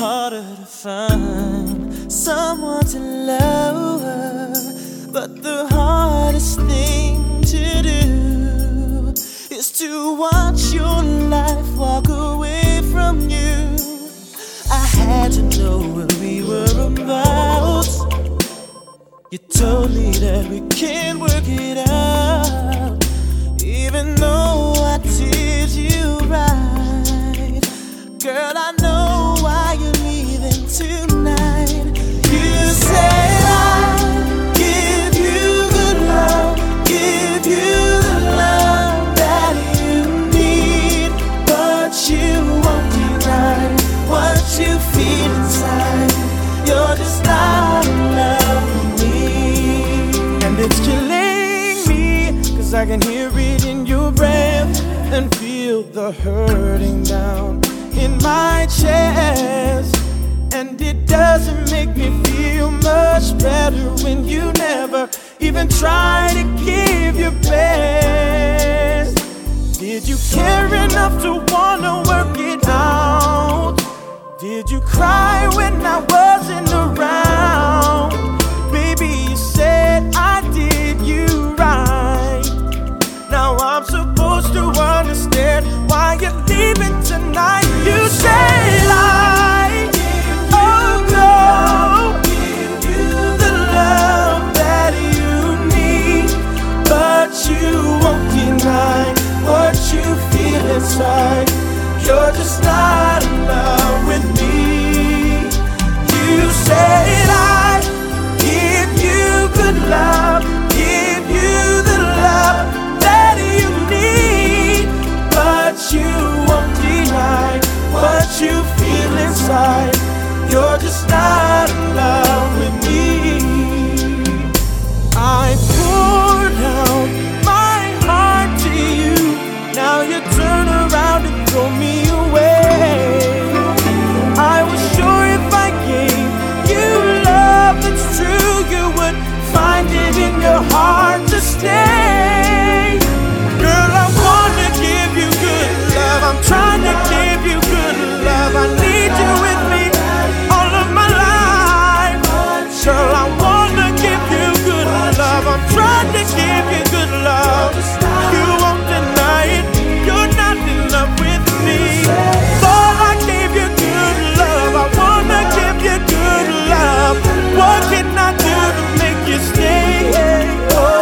harder to find someone to love, but the hardest thing to do is to watch your life walk away from you. I had to know what we were about. You told me that we can work it out, even though I did you right. Girl, I know why you're leaving tonight. You said I'd give you good love, give you the love that you need, but you won't deny what you feel inside. You're just not in love with me, and it's killing me, 'cause I can hear it in your breath and feel the hurting down in my chest. And it doesn't make me feel much better when you never even try to give your best. Did you care enough to wanna work it out? Did you cry when I wasn't around? Baby, you said I did you right. Now I'm supposed to understand why you're leaving tonight. You say lie, oh no, give you the love that you need, but you won't deny what you feel inside. You're just not in love with me. You said I'd give you good love, give you the love that you need, but you won't deny what you feel inside. You're just not in love with me. I poured out my heart to you. Now you turn around and throw me away. I was sure if I gave you love that's true, you would find it in your heart to stay. Girl, I wanna give you good love. I'm trying to give you good love. I need you with me all of my life. Girl, I wanna give you good love. I'm trying to give you good love. You won't deny it. You're not in love with me. Thought I gave you good love. I wanna give you good love. What can I do to make you stay? Oh.